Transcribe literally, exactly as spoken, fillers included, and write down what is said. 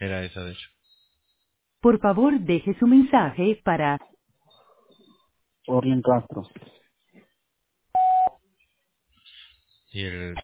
Era esa, de hecho. Por favor, deje su mensaje para Orlin Castro. Y el